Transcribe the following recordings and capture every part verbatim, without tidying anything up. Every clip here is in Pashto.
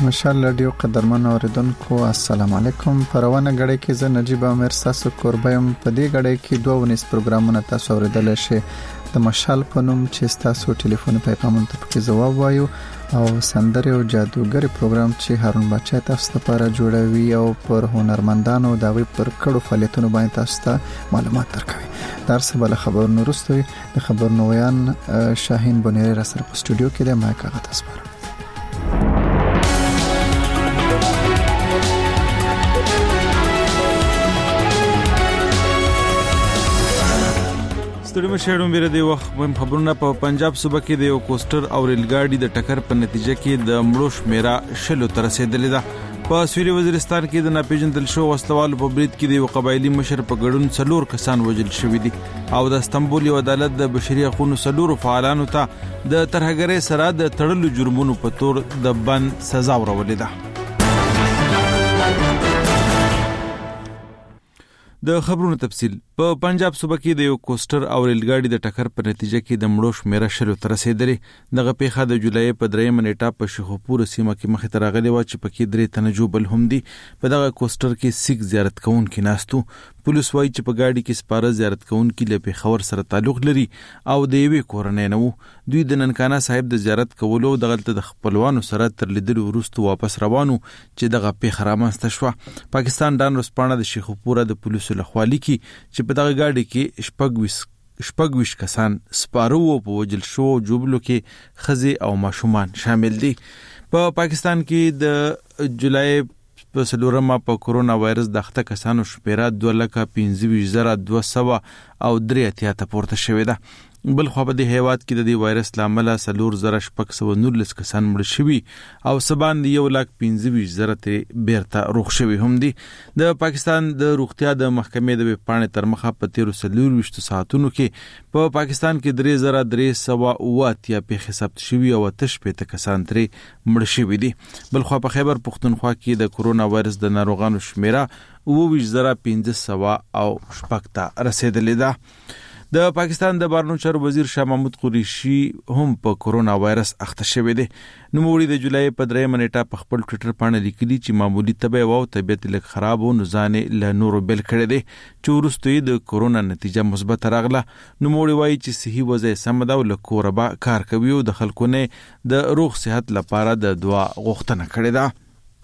مشال رادیو قدرمن اوریدونکو السلام علیکم. پروانه غړې کې زه نجیب امیر ساسو کوربایم. په دې غړې کې دوه ونیس پروګرامونه تاسو اوریدل شي. د مشال په نوم چې تاسو ټلیفون پیغامونه ته پکې ځواب وایو او سندره او جادوګر پروګرام چې هارون بچا تاسو لپاره جوړوي او پر هنرمندانو د وی پر کړو فعالیتونو باندې تاسو ته معلومات درکوي. درس بل خبر نورستوي د خبر نویان شاهین بنيري را سره په سټوډیو کې د ما کاغه تاسو ستړي مشهورم بیره دی وخت مهم خبرونه په پنجاب صوبه کې د یو کوستر او ریل ګاډي د ټکر په نتیجه کې د مړو شمیره شلو تر رسیدلې ده. په سویلي وزیرستان کې د ناپېژندل شو وسلوالو په برید کې د یو قبایلی مشر په ګډون څلور کسان وژل شوي دي او د استنبول یو عدالت د بشري حقوقو څلورو فعالانو ته د ترهګرۍ سره د تړلو جرمونو په تور د بند سزا ورولې ده. د خبرونو تفصیل. په پنجاب صوبه کې د یو کوستر او ریل ګاډي د ټکر په نتیجه کې د مړو شمیره شلو تر رسیدلې. دغه پیښه د جولای په درېمه نیټه په شیخوپور سیمه کې مخې ته راغلې و چې پکې درې تنه جوبل هم دي. په دغه کوستر کې سیک زیارت کوونکي ناستو. پولیس وایي چې په ګاډي کې سپاره زیارت کوونکي له پیښور سره تعلق لري او د یوې کورنۍ نه وو. دوی د ننکانا صاحب د زیارت کولو دغلته د خپلوانو سره تر لیدلو وروسته واپس روانو چې دغه پیښه رامنځته شوه. پاکستان ډان ورځپاڼه د شیخوپور د پولیسو لخوا لیکي چې په دغه ګاډي کې شپږ شپږ ویشت کسان سپاره وو. په وژل شو جوبلو کې ښځې او ماشومان شامل دي. په پا پاکستان کې د جولای په څلورمه په کورونا وایرس د اخته کسانو شمیره دوه لکه پنځه ویشت زره دوه سوه او درې اتیا ته پورته شوې ده. بل خو په دې هیواد کې د دې وایرس لامل څلور زره شپږ سوه نولس کسان مړ شوي او سبان دی یو لک پنځه ویشت زره ته بیرته روغ شوي هم دي. د پاکستان د روغتیا د محکمې د ویبپاڼې تر مخه په تیرو څلورویشتو ساعتونو کې په پاکستان کې درې زره درې سوه اوه اتیا پیښې ثبت شوي او اته شپېته کسان ترې مړ شوي دي. بل خو په خیبر پښتونخوا کې د کورونا وایرس د ناروغانو شمیره اوه ویشت زره پنځه سوه او شپږ ته رسیدلې ده. د پاکستان د بهرنیو چارو وزیر شاه محمود قریشي هم په کورونا وایرس اخته شوی دی. نوموړي د جولای په درېمه نیټه په خپل ټویټر باندې لیکلي چې معمولی تبه او طبیعت لږ خراب او نزان له نورو بل کړی دی چې وروسته د کورونا نتیجه مثبت راغله. نوموړي وایي چې صحي وضع سم ده او له کوره به کار کوي او د خلکو نه د روغ صحت لپاره د دعا غوښتنه کړې ده.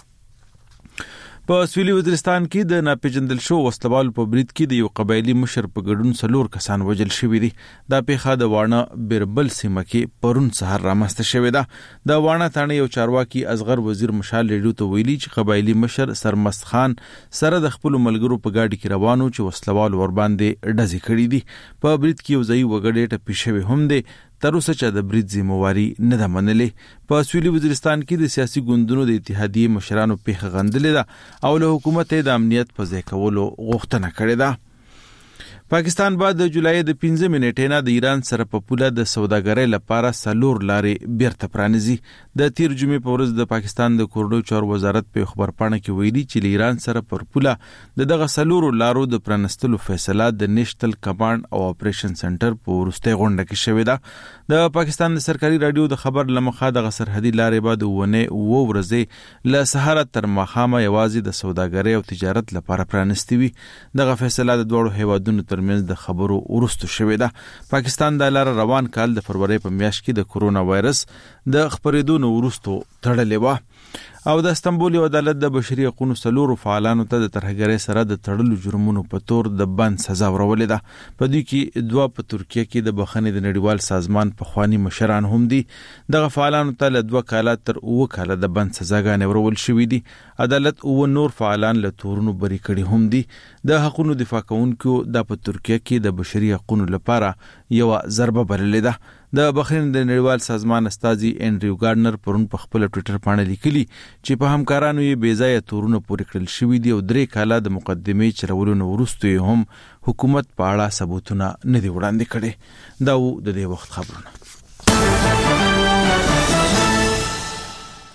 په سویلي وزیرستان کې د ناپېژندل شو وسلوالو په برید کې د یو قبایلی مشر په ګډون څلور کسان وژل شوي دي. دا پیښه د واڼه بیربل سیمه کې پرون سهار رامنځته شوې ده. د واڼه تاڼې یو چارواکي اصغر وزیر مشال ریډیو ته ویلي چې قبایلی مشر سرمست خان سره د خپلو ملګرو په ګاډي کې روانو چې وسلوال ور باندې ډزې کړي دي. په برید کې یو ځای وګړي ټپي شوي هم دي. تر اوسه چې د برید ذمہواري نه ده منلې. په سویلي وزیرستان کې د سیاسي ګوندونو د اتحادیې مشرانو پیښه غندلې ده او له حکومت د امنیت په ځای کولو غوښتنه کړې ده. پاکستان بعد د جولای د پنځمې نیټې نه د ایران سره په پوله د سوداګرۍ لپاره څلور لارې بیرته پرانیزي. د تیر جمعې په ورځ د پاکستان د کورنیو چارو وزارت په خبرپاڼه کې ویلي چې له ایران سره پر پوله د دغه څلورو لارو د پرانستلو فیصله د نیشنل کمانډ او اپریشن سنټر په وروستۍ غونډه کې شوې ده. د پاکستان د سرکاري رادیو د خبر لمخه دغه سرحدي لارې به د ونه اوه ورځې له سهاره تر ماښامه یوازې د سوداګرۍ او تجارت لپاره پرانستې وي. دغه فیصله د دواړو هیوادونو تر منځ د خبرو وروسته شوې ده. پاکستان د لار روان کال د فروری په میاشت کې د کورونا وایرس د خپرېدو نه وروسته تړلې وه او د استنبول یو عدالت د بشري حقوقو څلورو فعالانو ته د ترهګرۍ سره د تړلو جرمونو په تور د بند سزا ورولې ده. په دوی کې دوه په ترکیه کې د بخښنې د نړیوال سازمان پخواني مشران هم دي. دغه فعالانو ته له دوه کاله تر اوه کاله د بند سزاګانې ورول شوي دي. عدالت اوه نور فعالان له تورونو بری کړي هم دي. د حقوقو دفاع کوونکو د په ترکیه کې د بشري حقوقو لپاره یو ضربه بللې ده. د بخښنې د نړیوال سازمان استازي انډریو ګارډنر پرون په خپل ټویټر باندې لیکلي چې په همکارانو یې بې ځایه تورونه پورې کړل شوي دي او درې کاله د مقدمې چلولو نه وروسته یې هم حکومت په اړه ثبوتونه نه دي وړاندې کړي. دا و د دې وخت خبرونه.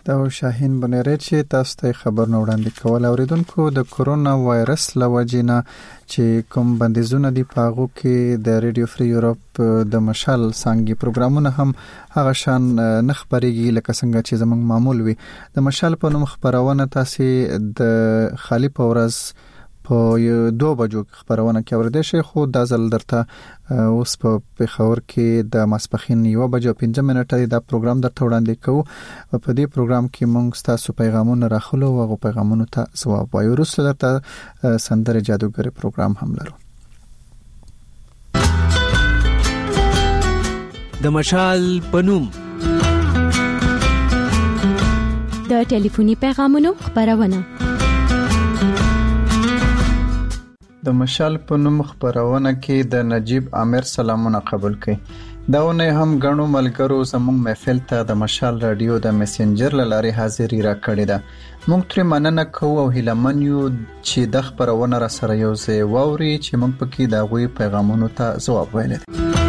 دا شاهین بنيري چې تاسو ته خبر نو وړاندې کول اوریدونکو د کورونا وایرس لوجینا چې کوم بندیزونه دی پاغو کې د ریډیو فری یورپ د مشال څنګه پروګرامونه هم هغه شان نخبريږي لکه څنګه چې زمونږ معمول وي. د مشال په نوم خبرونه تاسو د خالی پورز په دوه بجو خبرونه کې اوریدل شي، خو د ځل درته اوس په پیښور کې د ماسپخین یو بجو پنځه منټه دا پروګرام درته وړاندې کوو. په دې پروګرام کې موږ تاسو پیغامونه راخلو او هغه پیغامونو ته ځواب وایو. وروسته درته سندره جادوګر پروګرام هم لرو. د مشال پنوم د ټلیفوني پیغامونو خبرونه د مشال په نوم خبرونه کې د نجیب عامر سلامونه قبول کړي. داونه هم غنو ملګرو زموږ محفل ته د مشال رادیو د میسنجر لاري حاضری را کړی ده. موږ تر مننه کوو او هیلمن یو چې د خبرونه را سره یو ځای ووري چې موږ پکې د غوي پیغامونو ته ځواب ویل.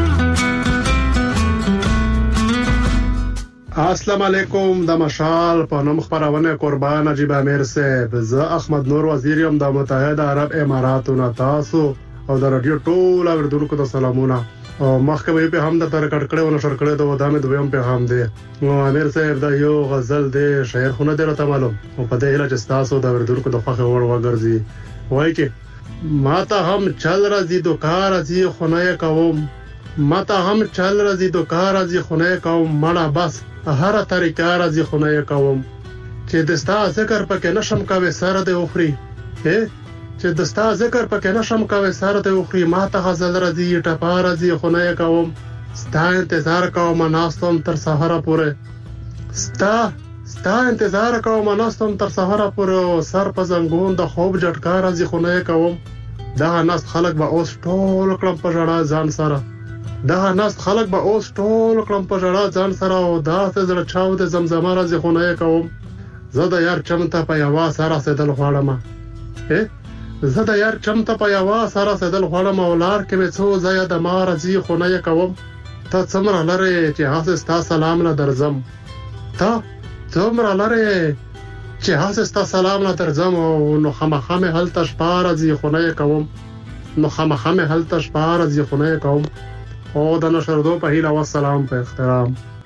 السلام علیکم. د مشال په نوم خبرونه قربان نجیب عامر صاحب، زه احمد نور وزیر یم د متحده عرب اماراتو نه. تاسو او د رادیو ټول اوریدونکو ته سلامونه. او مخکې په هم د تر کټکړې ونه شر کړې د ودانې دویم په هم دی. نو عامر صاحب دا یو غزل دی، شعر خونه دی راته معلوم او په دې هله چې تاسو د اوریدونکو د خوښه وړ وګرځي. وایي کې ماته هم چل راځي دوکار راځي خونه کوم، ماته هم چل راځي دوکار راځي خونه کوم، مړه بس هر طریقه راځي خونه کوم، چې دستا ذکر پکې نشم کوي سره د اوخري، چې دستا ذکر پکې نشم کوي سره د اوخري، ماته غزل راځي ټپا راځي خونه کوم، ستا انتظار کوم ناستم تر سحر پورې، ستا ستا انتظار کوم ناستم تر سحر پورې، سر په زنګون د خوب جټکا راځي خونه کوم. دا ناس خلک به اوس ټول کړم په جړا ځان سره، دا ناس خلک به اوس ټول کړم په جړا ځان سره، او دا څه زړه چاو د زمزمه راځي خونه کوم. زه د یار چمته په یوا سره سدل غواړم، زه د یار چمته په یوا سره سدل غواړم، او لار کې مې څو ځای د ما راځي خونه کوم. ته څومره لري چې هاس ستا سلام نه درځم، ته څومره لري چې هاس ستا سلام نه درځم، او نو خامخا مې هلته شپه راځي خونه کوم، نو خامخا مې هلته شپه راځي خونه کوم. او د نشردو په هیله والسلام په احترام.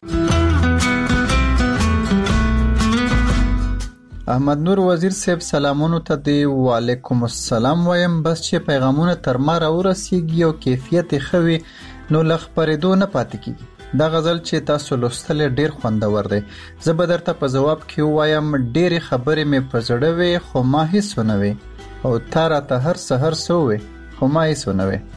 احمد نور وزیر صاحب سلامونو ته دی وعلیکم السلام وایم. بس چې پیغامونه تر ما را ورسیږي او کیفیت خوي نو لخبرېدو نه پاتې کیږي. دا غزل چې تاسو لوستل ډیر خوندور دی. زه به درته په جواب کې وایم ډېری خبرې مې په زړه وي خو ما هیڅ ونه وي، او تا راته هر سحر سوې خو ما هیڅ ونه وي.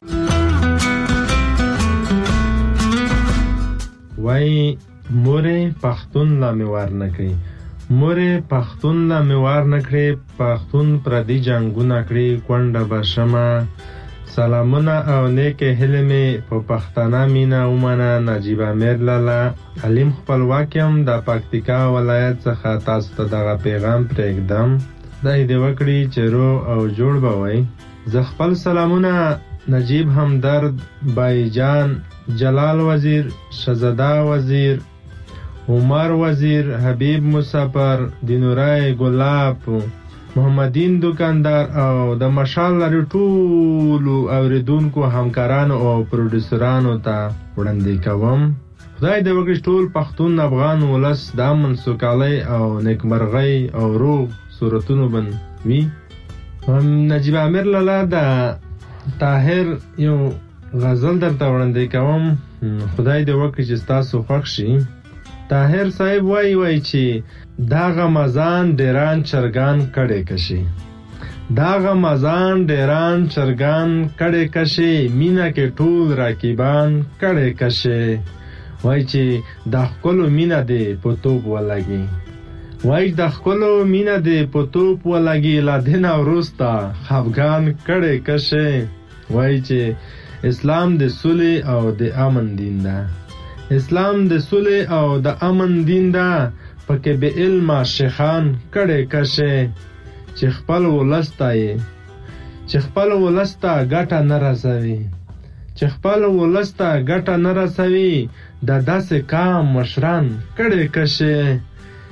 وای مورې پښتون لا مې وار نه کړي، مورې پښتون لا مې وار نه کړي، پښتون پردي جنگونه کړي، کونډه بشمه سلامونه او نیکه هیله مې په پښتانه مینا ومنه. نجیب عامر لالا علیم خپلواک یم د پکتیکا ولایت څخه تاسو ته دغه پیغام پرېږدم. دا دې وکړي چې رو او جوړ به وای. زه خپل سلامونه نجیب همدرد، بای جان، جلال وزیر، شهزاده وزیر، عمر وزیر، حبیب مسافر، دینورای ګلاب، محمدین دکاندار او د مشال لري ټول اوریدونکو همکارانو او پروډوسرانو ته وړاندې کوم. خدای دې وکړي ټول پښتون افغان ولس د امن سوکالۍ او نیکمرغۍ او روغ صورتونو باندې وي. نجیب عامر لالا د طاهر یو غزل درته وړاندې کوم، خدای دې وکړي چې تاسو خوښ شي. طاهر صاحب وایي وایي چې دا غمزان ډیران چرګان کړي کشي، دا غمزان ډیران چرګان کړي کشي، مینا کې ټول راکیبان کړي کشي. وایي چې د خپلو مینا دې په توپ ولګي، وایي د خپلو مینا دې په توپ ولګي، لا دین وروسته خفګان کړي کشي. وایي چې اسلام د صلح او د امن دین ده، اسلام د صلح او د امن دین ده، پکې به علم شیخان کړي کشه، چې خپل ولستا یې چې خپل ولستا ګټه نه رسوي، چې خپل ولستا ګټه نه رسوي، د داسې کام مشران کړي کشه،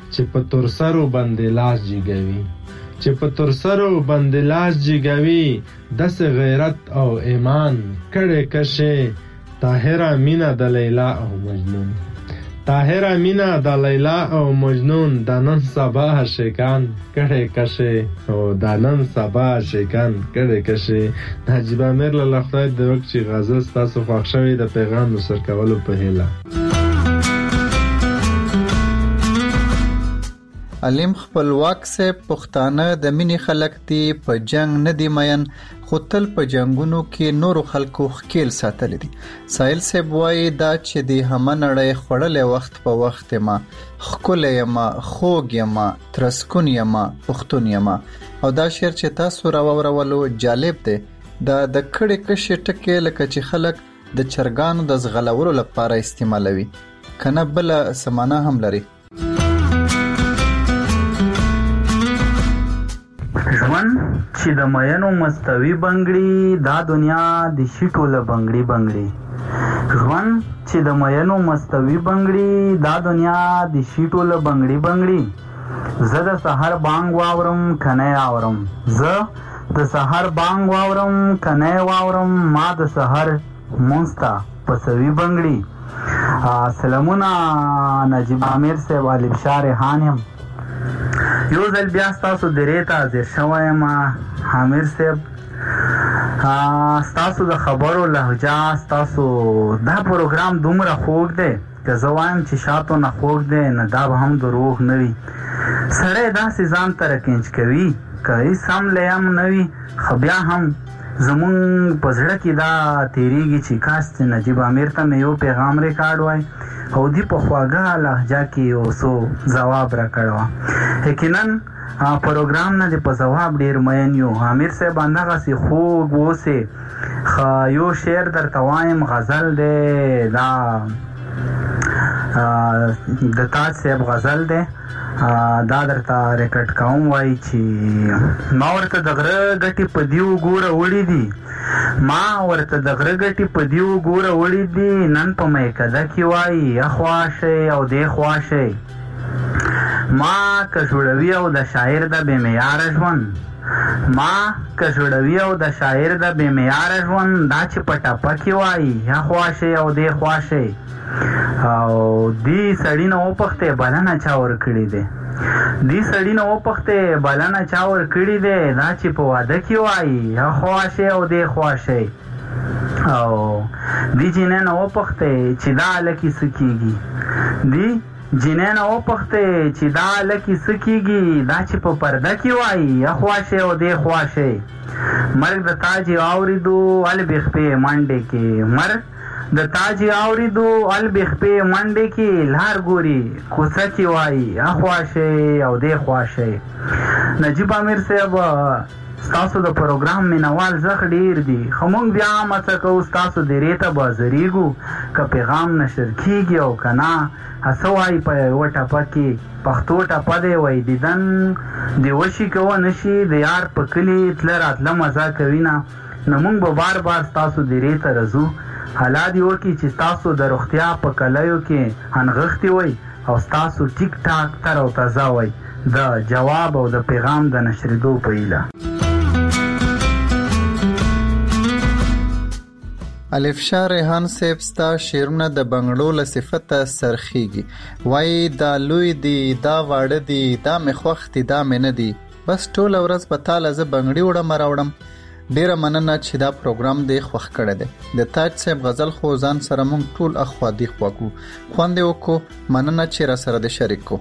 چې په تورسرو باندې لاس جګوي چې په تورسرو باندې لاس جګوي داسې غیرت او ایمان کړې کشه طاهره مینا د لیلا او مجنون طاهره مینا د لیلا او مجنون د نن سبا شیکان کړې کشه او د نن سبا شیکان کړې کشه نجیب امیر له خدای د وخت چې غزل تاسو خوښ شوی د پیغام نشر کولو په هیله. علیم خپلواک سے پښتانه د مینې خلک دی په جنگ نه دی مین خو تل په جنگونو کې نورو خلکو خکیل ساتل دي. سایل صاحب وایي دا چې دی هم نړۍ خړلې وخت په وخت ما خکولې ما خوږ ما ترسکون ما پښتون ما او دا شعر چې تاسو راوورولو جالب دی. دا د کړي کشي ټکي لکه چې خلک د چرګانو د زغلولو لپاره استعمالوي کنه بل سمانه هم لري. ژوند چې د مینو مستوي بنګړي دا دنیا د شیټو له بنګړي بنګړي ژوند چې د مینو مستوي بنګړي دا دنیا د شیټو له بنګړي بنګړي زه د سحر بانګ واورم کنه اورم زه د سحر بانګ واورم کنه واورم ما د سحر مونستا پسوي بنګړي. سلامونه نجیب امیر صاحب علي شاه ریحان یم. یو ځل بیا ستاسو درې ته حاضر شوی یم امیر صاحب. ستاسو د خبرو لهجه ستاسو دا پروګرام دومره خوږ دی که زه وایم چې شاتو نه خوږ دی نه دا به هم دروغ نه وي. سړی داسې ځان ته راکنج کوي که هېڅ هم لیم نه وي خو بیا هم زمونږ په زړه کې دا تېرېږي چې کاش چې نجیب امیر ته مې یو پیغام ریکارډ وای او دی په خواږه لهجه کې یو څو ځواب راکړی وه. یقینا پروګرام نه دی په ځواب ډېر مین یو. امیر صاحب همدغسې خوږ اوسې. ښه یو شعر درته وایم غزل دی دا د تاج صاحب غزل دی دا درته ریکارډ کوم. وایي چې ما ورته د غره ګټې په دې وګوره وړي دي ما ورته د غره ګټې په دې وګوره وړي دي نن په میکده کې وایي اخوا شئ او دې خوا شئ ما که جوړوي او د شاعر د بې معیاره ژوند ما که جوړوي او د شاعر د بې معیاره ژوند دا چې په ټپه کې وایي اخوا شئ او دې خوا شئ او دی سړی نه وپختې بلنه چا ورکړې دی دی سړی نه وپختې بلنه چا ورکړې دی دا چې په واده کې وایي اخوا شئ او دې خوا شئ او دی جینۍ نه وپختې چې دا هلکې څه کېږي دی جینۍ نه وپختې چې دا هلکې څه کېږي دا چې په پرده کې وایي اخوا شئ او دې خوا شئ مرګ د تاج اورېدو البې خپې منډې کې مرګ د تاج اوریدو البخ په منډه کې لار ګوري کوڅه کې وایي اخوا شئ او دې خوا شئ. نجیب امیر صاحب ستاسو د پروګرام مینوال زخ ډیر دي خو موږ بیا هم هڅه کوو ستاسو درې ته به حاضرېږو که پیغام نشر کېږي او که نه هڅه وایي په یوه ټپه کې پښتو ټپه دی وایي دیدن د وشي کوه نشي د یار په کلي تله راتله مزه کوي نه نو موږ به بار بار ستاسو درې ته راځو. حالات یو کې چې تاسو د روغتیا په کلیو کې انغښتي وای او تاسو ټیک ټاک تر او تازه وای د جواب او د پیغام د نشریدو په هیله. الف شاه ریحان صاحب ستا شعرونه د بنګړو له صفته سرخیږي وای دا لوی دی دا واړه دی دا مې خوښ دی دا مې نه دی بس ټوله ورځ په تاله زه بنګړي وړم راوړم. ډیره مننه چې دا پروګرام دی خوښ کړی دی. د تاج صاحب غزل خو ځان سره مونږ ټول اخوا دی خواکو خوند وکړو مننه چې را سره د شریک کو.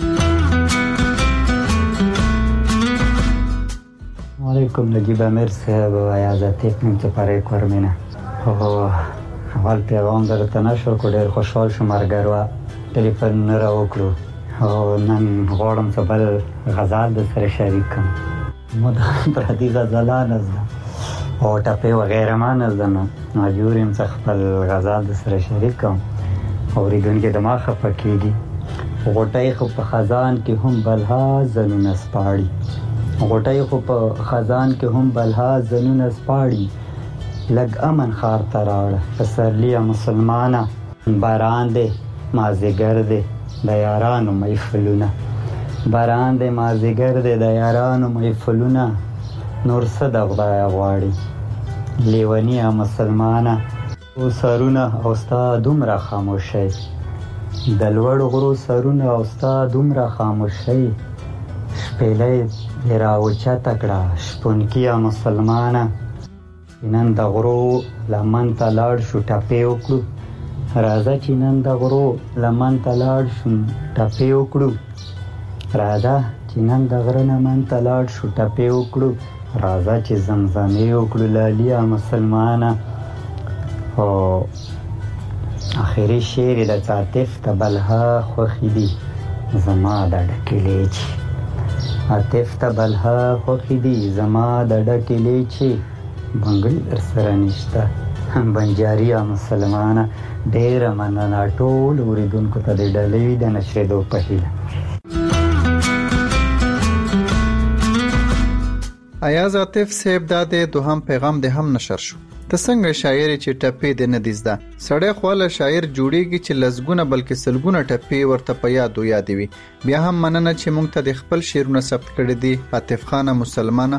علیکم نجیب امیر صاحب و عزت منت پاره کورمینه اول پیغام درته نشو کو ډیر خوشحال شوم مرګروا ټلیفون را وکړو او نن غواړم چې بل غزل د سره شریک کړم. مدام پردی غزلان از او ټپې وغیره مان از نو مجبور یم چې خپل غزل د سره شریک کړم. اورېدونکي د ما خفه کېږي غوټۍ خو په خزان کې هم بلها زنونه سپاړي غوټۍ خو په خزان کې هم بلها زنونه سپاړي لږ امن ښار ته راوړه پسرلیه مسلمانه باران دی مازدیګر دی د یارانو محفلونه باران د مازدیګر د د یارانو محفلونه نور څه د خدای غواړي لیونیه مسلمانه او سرونه او ستا دومره خاموشي د لوړ غرو سرونه او ستا دومره خاموشي شپېلۍ دې راوچته کړه شپونکیه مسلمانه نن د غرو لمن ته لاړ شو ټپې وکړو راځه چې نن د غرو لمن ته لاړ شو ټپې وکړو راځه چې نن د غره لمن ته لاړ شو ټپې وکړو راځه چې زمزمې وکړو لالیه مسلمانه او آخري شعر د عاطف تبلها خوښې دي زما د ډکې لیچې عاطف تبلها خوښې دي زما د ډکې لیچې بنګړي در سره نشته بنجاريه مسلمانه ډېره مننه ټول اوریدونکو ته د ډلې د نشریدو په هیله. ایاز عاطف صاحب دا د دوهم پیغام د هم نشر شو. ته څنګه شاعر چې ټپې د نه دیزده سړی خواله شاعر جوړیږي چې لزګونه بلکې سلګونه ټپې ورته په یاد و یاد وي. بیا هم مننه چې مونږ ته د خپل شعرونه ثبت کړی دي. عاطف خان مسلمانه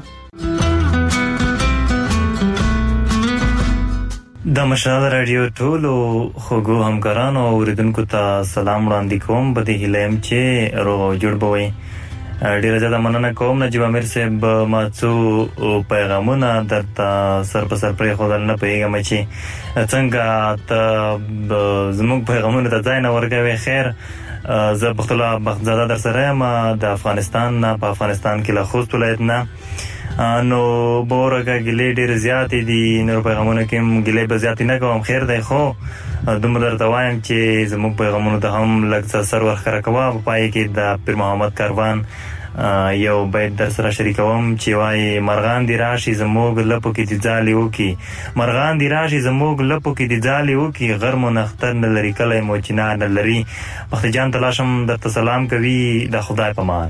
د مشال رادیو ټولو خوږو همکارانو او اوریدونکو ته سلام وړاندې کوم په دې هیله یم چې روغ او جوړ به وئ. ډېره زیاته مننه کوم نجیب امیر صاحب ما څو پیغامونه درته سر په سر پرېښودل نه پوهېږم چې څنګه ته زموږ پیغامونه ته ځای نه ورکوې. خیر زه پختوله بختزاده در سره یم د افغانستان نه په افغانستان کې له خوست ولایت نه. نو بورګه ګلې ډېر زیاتې دي نور پیغامونه کې ګلې به زیاتې نه کوم. خیر دی خو دومره درته وایم چې زموږ پیغامونو ته هم لږ څه سر ورښکاره کوه. په پای کې د پیر محمد کاروان یو بیت در سره شریکوم چې وایي مرغان دې راشي زموږ لپو کې دې ځالې وکړي مرغان دې راشي زموږ لپو کې دې ځالې وکړي غر مو نختر نه لري کلی مو چنار نه لري. بختي جان تلاشم درته سلام کوي د خدای په امان.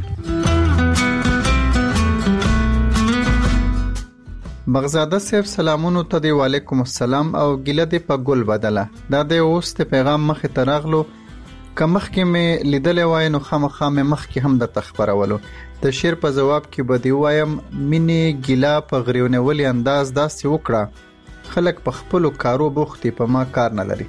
بغزاده صاحب سلامونو ته دی وعلیکم السلام او ګیله دی په ګل بدله دا د اوس ته پیغام مخې ته راغلو که مخکې مې لیدلې وای نو خامخا مې مخکې هم د تخبرولو د شعر په جواب کې به دی وایم مینې ګیله په غریونولي انداز داسې وکړه خلک په خپلو کارو بوختي په ما کار نه لري.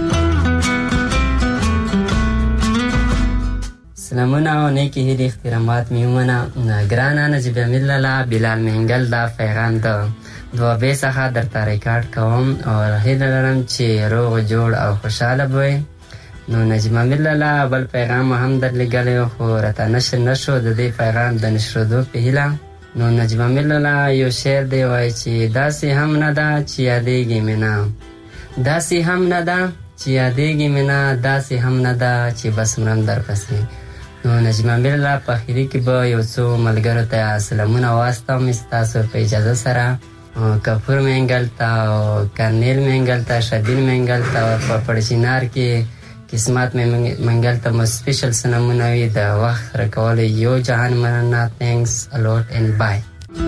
سلامونه او نیکی هیلې احترامات میومنه ګرانه نجیب ملله بلال منګل دا پیغام د دوابې څخه درته ریکارډ کوم او هیله لرم چې روغ جوړ او خوشحاله بوئ. نو نجیب ملله بل پیغام هم درلېږلی خو راته نشر نشو د دې پیغام د نشرېدو په هیله. نو نجیب ملله یو شعر دی وایي چې داسې هم نه ده چې یادېږي مې نه داسې هم نه ده چې یادېږي مې نه داسې هم نه ده چې بس مرم درپسې. نو نجیب ملله په اخري کې به یو څو ملګرو ته سلامونه واستوم ستاسو په اجازه سره کپور منګل ته او کرنیل منګل ته شبیر منګل ته په پړچینار کې قسمت منګل ته مو سپیشل سلامونه وي د وخت راکولو یو جهان مننه. تھینکس الوټ اینڈ بای.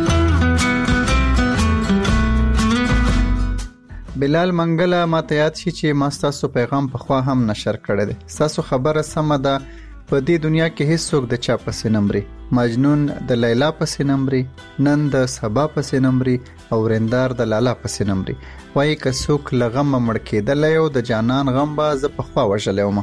بلال منګله ما ته یاد شي چې ما ستاسو پیغام په خوا هم نشر کړی دی. ستاسو خبره سمه ده په دې دنیا کې هیڅوک د چا پسې نمري. مجنون د لیلا پسې نمري نن د سبا پسې نمري او رندار د لالا پسې نمري. وایي که څوک له غمه مړ کېدلی او د جانان غم به زه په خوا وژلی وم.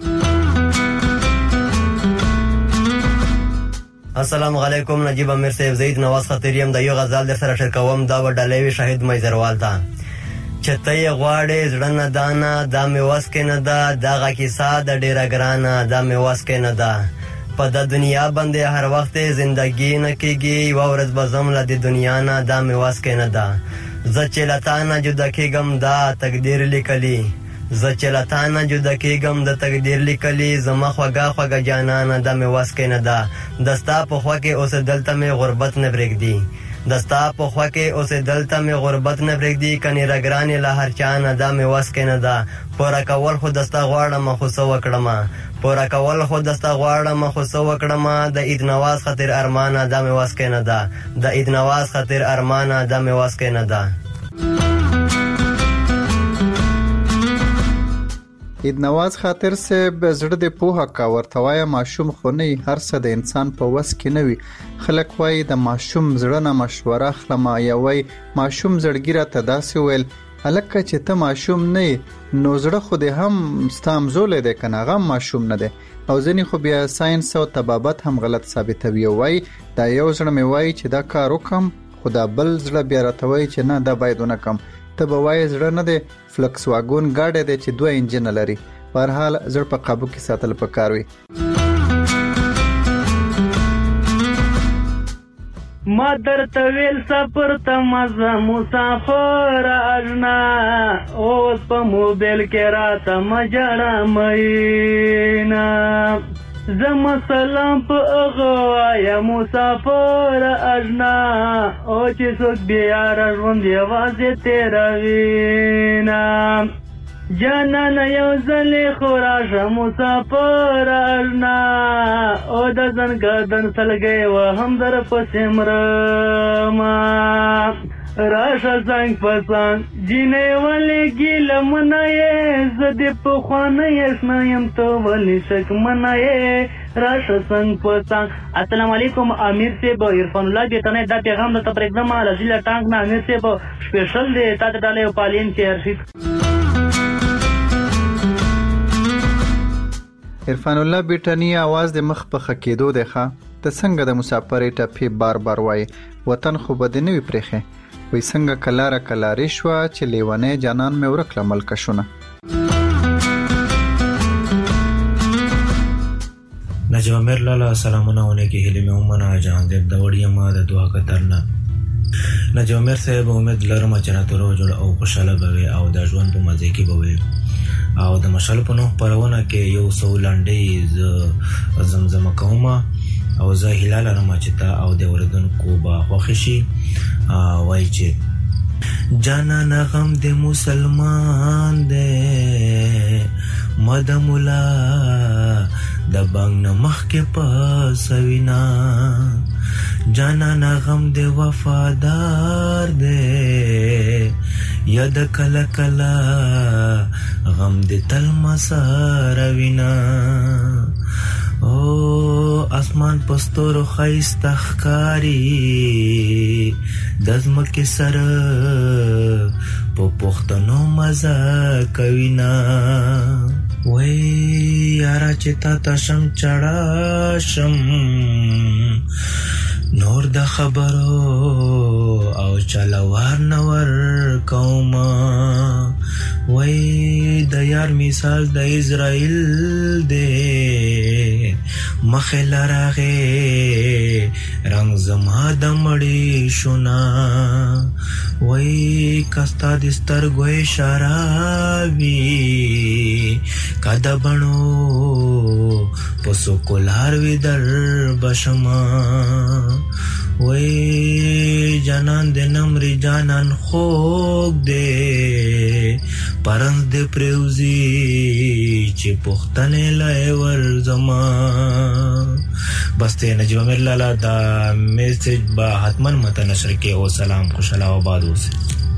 السلام علیکم نجیب امیر صاحب زید نواز خطر یم د یو غزل در سره شریکوم دا و ډلوي شهید میزروال ته چته غواړې زړه نه دانا دا مې وس کې نه ده دغه کیسه د ډېره ګرانه دا مې وس کې نه ده په د دنیا باندې هر وخت زندګي نه کېږي یوه ورځ به ځم له د دنیا نه دا مې وس کې نه ده زه چې له تا نه جدا کېږم دا تقدیر لیکلي زه چې له تا نه جدا کېږم د تقدیر لیکلي زما خوږه خوږه جانانه دا مې وس کې نه ده د ستا په خوا کې اوسېدل ته مې غربت نه پرېږدي دستا په خوا کې اوسېدل ته مې غربت نه پرېږدي کنې راګرانې له هر چا نه دا مې وس کې نه ده پوره کول خو دستا غواړم خو څه وکړمه پوره کول خو دستا غواړم خو څه وکړمه د عید نواز خاطر ارمانه دا مې وس کې نه ده د عید نواز خاطر ارمانه دا مې وس کې نه ده. عید نواز خاطر صاحب زړه د پوهه کا ورته وایه ماشوم خو نه هر څه د انسان په وس کې نه وي. خلک وایي د ماشوم زړه نه مشوره اخلم، یا وایي ماشوم زړګي راته داسې ویل هلکه چې ته ماشوم نه یې نو زړه خو دې هم ستا همزولی دی که نه هغه هم ماشوم نه دی. او ځینې خو بیا ساینس او طبابت هم غلط ثابتوي او وایي دا یو زړه مې وایي چې دا کار وکړم خو دا بل زړه بیا راته وایي چې نه دا باید ونه کړم. ته به وایې زړه نه دی فلکس واګون ګاډی دی چې دوه انجنه لري. په هر حال زړه په قابو کې ساتل پکار وي. ما درته ویل سفر ته مزه مسافر اجنا اوس په موبایل کې راته مجړه مینا زما سلام په هغه یا مسافر اجنا او چې څوک بیا را ژوند یوازې تیروینا جانان یو ځلې خو راشه مسافر اجنا او د زنګدن سلګۍ وهم در پسې مرمه راشه څنګ په څنګ جینۍ ولې ګیله منه یې زه دې پخوانی اشنا یم ته ولې شکمنه یې راشه څنګ په څنګ. السلام علیکم امیر صاحب عرفان الله بیتنه دا پیغام درته پرېږدم له ضلع ټانک نه امیر صاحب سپیشل دی تا ته ډالۍ او پالین کې ارشید. عرفان الله بیٹانی आवाज د مخ په خکېدو دی ښه ته څنګه د مسافرې ټپې بار بار وایي وطن خو به دې نه وي پرېښی وی څنګه کلاره کلارې شوه چې لیونی جانان مې ورک له ملکشونه. نجیب امیر لالا سلامونه ونه کې هیلې مې ومنه جهان دیب د وړیا ما د دوه کتر نه. نجیب امیر صاحب امید لرم چې راته روغ جوړ او خوشحاله به وي او د ژوند په مزې کې به وي او د مشال په نوم خپرونه کې یو څو لنډۍ زه زمزمه کومه او زه هیله لرم چې تا او د اوریدونکو به خوښ شي. وایي چې جانان غم د مسلمان دی مد مولا د بنګ نه مخکې په سوینا جانان غم د وفادار دی یا د کله کله غم د تل مسار وینا او اسمان پستور خیست ښکاری د ځمکې سره په پښتنو مزه کوي نه وای یاره چې تا ته شم چړه شم نور د خبرو او چلوار نور کوما وای د یار مثال د اسرائیل دی مخه لراغه رنگ زما د مړی شونا وای کستا د سترګو اشاره کدا بڼو پسو کولار وی در بشما وای جانان د نمری جانان خوګ دے پرند د پروزی چې پختنه لای ور زما. بس ته نجیب امیر لالا دا میسج با حتمن مت نشر کې او سلام خوشاله آباد اوسه.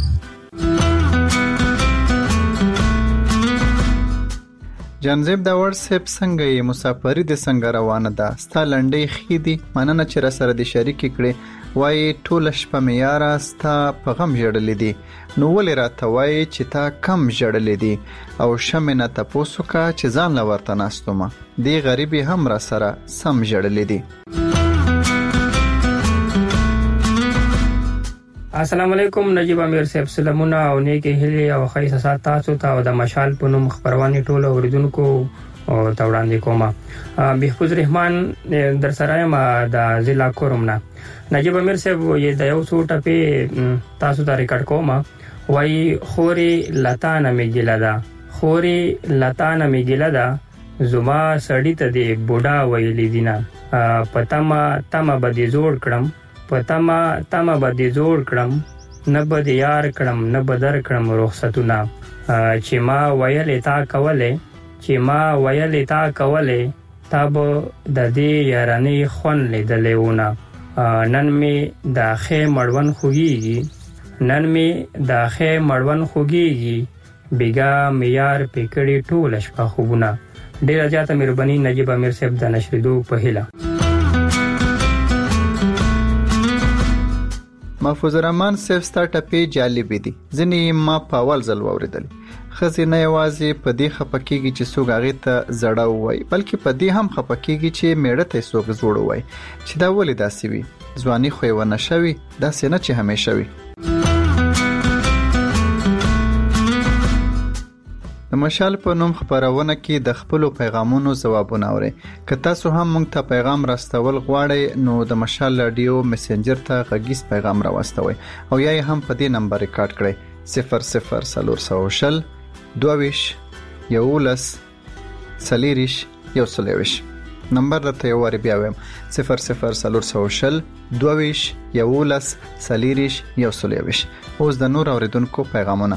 جانزیب دا واتساپ څنګه یې مسافری د څنګه روانه ده ستا لنډۍ ښې دي مننه چې را سره د شریک کړې وایي ټوله شپه مې یاره ستا په غم ژړلې دي نو ولې راته وایي چې تا کم ژړلې دي او شمې نه تپوس وکړه چې ځان له ورته ناست ومه دې غریبې هم را سره سم ژړلې دي. السلام علیکم نجیب امیر صاحب سلامونه او نیکې هیلې او ښایسته سات تاسو ته او د مشال په نوم خپرونې ټولو اوریدونکو ته وړاندې کومه. بهفوز رحمان در سره یم د ضلع کورم نه. نجیب امیر صاحب یې د یو څو ټپې تاسو ته ریکارډ کومه وایي خورې لتا نه مې ګیله ده خورې لتا نه مې ګیله ده زما سړي ته دې بوډا ویلې دي نه په تمه تمه به دې زوړ کړم په تمه تمه به دې زوړ کړم نه به دې یار کړم نه به در کړم رخصتونه چې ما ویلې تا کولې چې ما ویلې تا کولې تا به د دې یارانې خوند لیدلی وونه نن مې د ښې مړوند خوږېږي نن مې د ښې مړوند خوږېږي بیګا معیار پکړی ټول شپه خوبونه. ډیر زیاته مهرباني نجیب امیر صاحب د نشریدو په هیله. محفوظ الرحمن صاحب ستا ټپې جالبې دي. ځینې ما په اول ځل واورېدل. ښځې نه یوازې په دې خفه کېږي چې څوک هغې ته زړه ووایي، بلکې په دې هم خفه کېږي چې میړه ته یې څوک زوړ ووایي. چې دا ولې داسې وي؟ ځواني خو یې ونه شوي، داسې نه چې همیشه وي. د مشال په نوم خپرونه کې د خپلو پیغامونو ځوابونه اورئ. که تاسو هم موږ ته پیغام راستول غواړئ نو د مشال راډیو میسنجر ته غږیز پیغام راواستوئ او یا یې هم په دې نمبر ریکارډ کړئ: صفر صفر څلور سوه شل دوه ویشت یولس څلېرویشت یو سل یوویشت. نمبر درته یو وارې بیا وایم: صفر صفر څلور سوه شل دوه ویشت یولس څلېرویشت یو سل یوویشت. اوس د نور اورېدونکو پیغامونه.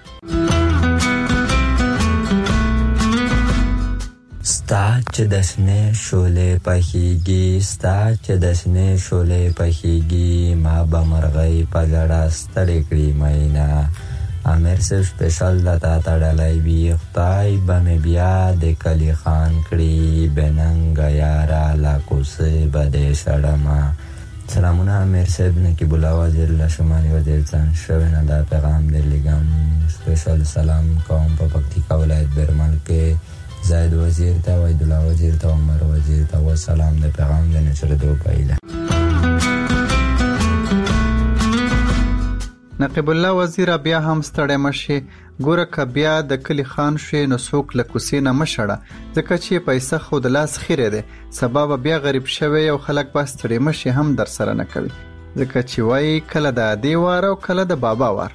ستا چې د شنې شولې پخېږي، ستا چې د شنې شولې پخېږي، ما به مرغۍ په ژړا ستړې کړي میینه. امیر صاحب سپیشل د تا تړلی وي، خدای به مې بیا د کلي خان کړي، بېننګه یاره لا کوڅې به دې شړمه. سلامونه امیر صاحب، نقیب الله وزیر له شمالي وزیرستان شوی نه دا پیغام در لیږم. سپیشل سلام کوم په پکتیکا ولایت بیرمل کې زاید وزیر ته، وحید الله وزیر ته، عمر وزیر ته و سلام د پیغام د نشریدو په هیله. نقیب الله وزیر بیا هم ستړی مشي. ګوره که بیا د کلی خان شوې نو څوک له کوڅې نه مه شړه، ځکه چې پیسه خو د لاس خیرې دی. سبا به بیا غریب شوی او خلک به ستړي مشي هم در سره نه کوي، ځکه چې وایي کله د ادې وار او کله د بابا وار.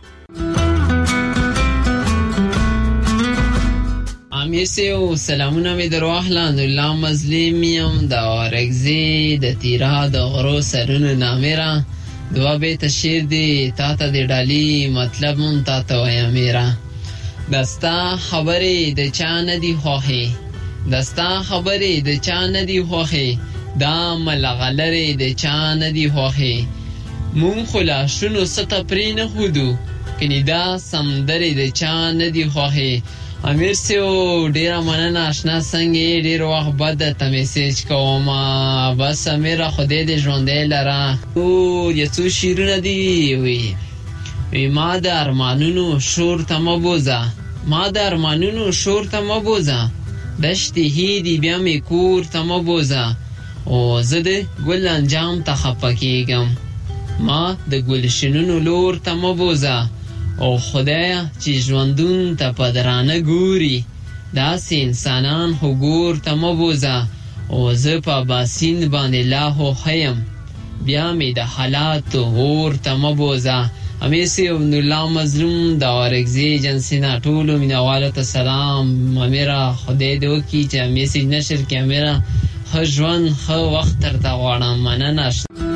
امیسیو سلامونه می در واخلان الله مظلم یم د وارگزی د تیرا د غرو سرون نامیرا دوا بیت شیر دی تا تا دی ڈالی مطلب من تا تا ویا میرا. دستا خبری د چا ندی خوخی، دستا خبری د چا ندی خوخی، دا ملغلری د چا ندی خوخی. مون خلا شنو ستا پری نخودو کنی دا سمدری د چا ندی خوخی. امیر سیو ډیره مننه آشنا څنګه ډیر وخت بعد ته میسج کوم، بس امیر خدای دې ژوندې لره. او د څو شیرونه دی وی وی ما د ارمانونو شور ته مبوزه، ما د ارمانونو شور ته مبوزه، دشتې هیدی بیا می کور ته مبوزه. او زه د ګل انجام ته خفه کیږم، ما د ګلشنونو لور ته مبوزه. او خدای چې ژوندون ته په درانه ګوري، داسې انسانان خو ګور ته مبوزه. او زه په باسین باندې لا خو خیم، بیا مې د حالاتو اور ته مبوزه. امیسی ابن الله مظلوم د وارگزی جنسی نه ټولو مینوالو ته سلام. امیره خدای دې وکړي چې امیسی نشر کې امیره ښه ژوند ښه وخت درته غواړم. مننه.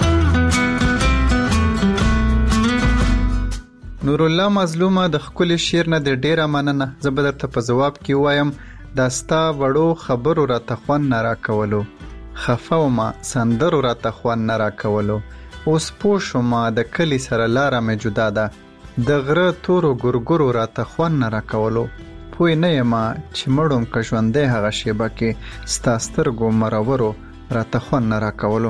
نور الله مظلومه د خپل شعر نه د ډیره مننه. زه به درته په جواب کې وایم دا ستا وړو خبرو راته خوند نه راکولو، خفه ومه سندرو راته خوند نه راکولو. اوس پوه شومه د کلي سره لاره مې جدا ده، د غره تورو ګورګورو راته خوند نه راکولو. پوه نه یمه چې مړوم که ژوندی هغه شیبه کې ستا سترګو مرورو راته خوند نه راکولو.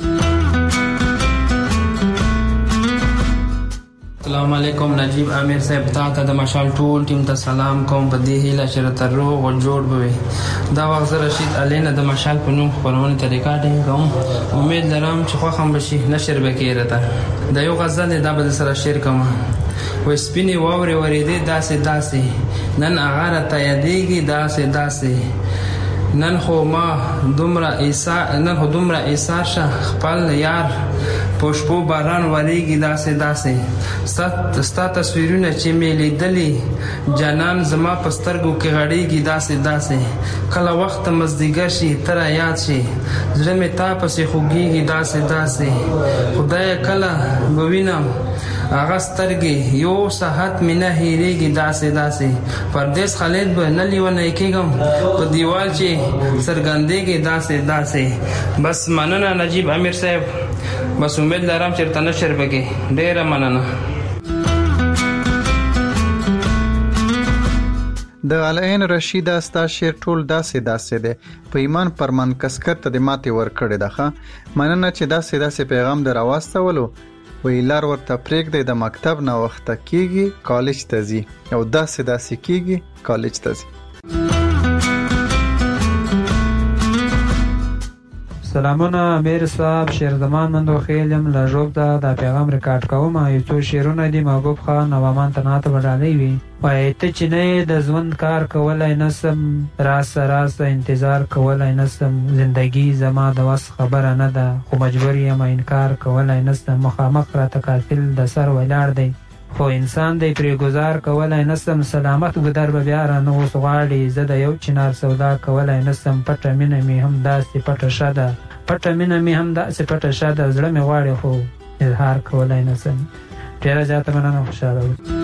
السلام علیکم نجیب امیر صاحب، تا ته د مشال ټول ټیم ته سلام کوم په دې هیله چې راته روغ او جوړ به وي. دا وخت زه رشید علی نه د مشال په نوم خپرونې ته ریکارډینګ کوم. امید لرم چې خوښ هم به شي، نشر به کړي راته. د یو غزل دی دا به سره شیر کوم. وایي سپینې واورې ورېدې داسې داسې، نن هغه راته یادېږي داسې داسې. نن خو ما دومره ایسار نن خو دومره ایسار شه خپل یار پوشپو باران وریږي داسې داسې. ستا تصویرونه چې مې لیدلي جانان زما په سترګو کې غړېږي داسې داسې. کله وخت مازدیګر شي ته را یاد شي، زړه مې تا پسې خوږېږي داسې داسې. خدایه کله به وینم هغه سترګې یو ساعت مې نه هېرېږي داسې داسې. پردیس خالد به نه لیونی کېږم په دیوال چې څرګندېږي داسې داسې. بس مننه نجیب امیر صاحب، بس امید لرم چې ورته نشر به کې. ډېره مننه. د علین رشید استا شعر ټول داسې داسې دی په ایمان پرمان کسکر ته د ماتي ور کړی دغه مننه چې داسې داسې پیغام در واستولو ویلار ورته پریک دی د مکتب نه وخت کیږي کالج ته ځي او داسې داسې کیږي کالج ته ځي. سلامونه امیر صاحب، شیر زمان مندو خیلم لجوب دا دا پیغام ریکارد کوم. یو څو شیرونه دي محبوب خان او امان تنات وډالې وي. وای ته چې نه د ژوند کار کولای نسم، راس راس انتظار کولای نسم، زندگی زما د واس خبره نه ده، خو مجبور یم انکار کولای نسم. مخامخ را تکاتل د سر ولاړ دی خو انسان دی پرې گزار کولای نسم. سلامت ګدر به بیا را نو غواړي، زه د یو چنار سودا کولای نسم. پټه مینه می هم داسې پټه شده، پټه مینه می هم داسې پټه شده، زړه می غواړي خو اظهار کولای نسم. ډیره زیاته مننه، خوشاله اوسئ.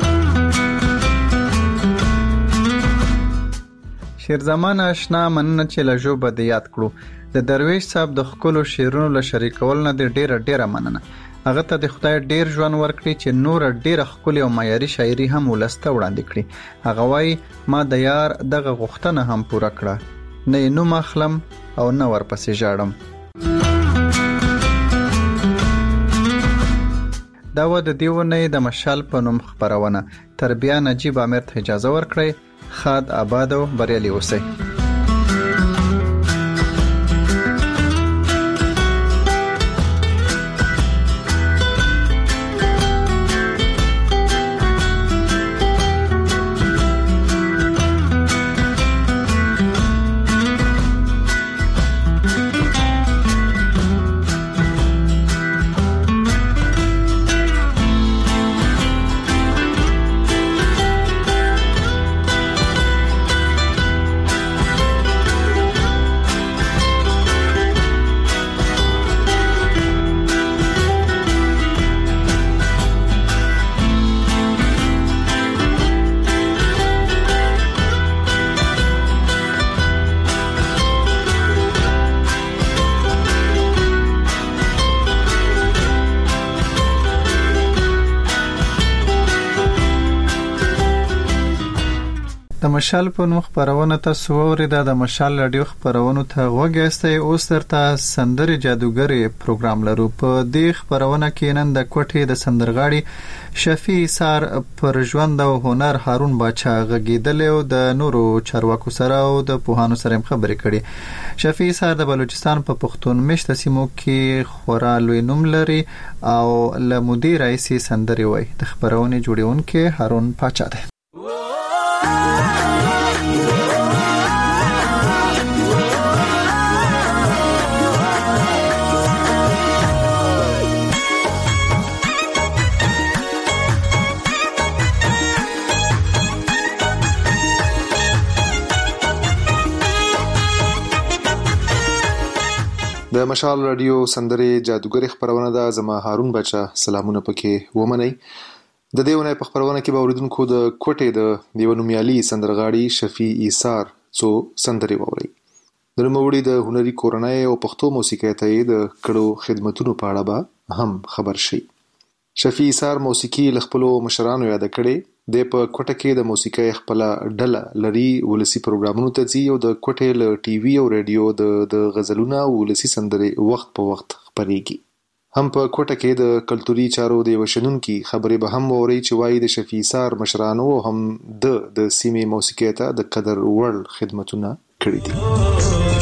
شیرزمان آشنا مننه چې له ژوبه د یاد کړو. د درویش صاحب د ښکلو شعرونو له شریکول نه د ډیره ډیره مننه. هغه ته د خدای ډیر ژوند ورکړي چې نور ډیره ښکلې او معیاري شاعري هم ولسته وړاندې کړي. هغه وایي ما د یار دغه غوښتنه هم پوره کړه، نه یې نوم اخلم او نه ورپسې ژاړم. دا و د دې اونۍ د مشال په نوم خپرونه. تر بیا نجیب امیر ته اجازه ورکړئ. خاد آباد او بریالي اوسئ. د مشال په نوم خپرونه تاسو ورته د مشال رادیو خپرونو ته وګورئ. اوس درته سندرې جادوګری پروګرام لرو. په دې خپرونه کې نن د کوټې د سندرغاړي شفیع ایثار پر ژوند او هنر هارون باچا غږیدل او د نورو چارواکو سره او د پوهانو سره خبرې کړي. شفیع ایثار د بلوچستان په پښتون مشت سیمو کې خورا لوی نوم لري او له مدیر رئیسي سندرې وای. د خپرونې جوړونکي هارون باچا دی. د مشال رادیو سندرې جادوګری خبرونه ده. زما هارون بچا سلامونه پکې ومنئ. د دې ونې په خبرونه کې به اوریدونکو د کوټې د دیو نومیالي سندرغاړي شفیع ایثار څو سندرې واوري. د نوموړي د هنري کورنۍ او پښتو موسیقۍ ته د کړو خدمتونو په اړه به هم خبر شي. شفیع ایثار موسیقي له خپل مشرانو یاد کړي. د په کوټه کې د موسیقۍ خپل ډله لري، ولسی پروګرامونو ته ځي او د کوټې له ټي وي او رادیو د د غزلونو او ولسی سندرې وخت په وخت خبريږي. هم په کوټه کې د کلتوري چارو د وشنونکو خبرې به هم ووري چې وایي د شفیع ایثار مشرانو هم د د سیمې موسیقۍ ته د قدر وړ خدمتونه کړې دي.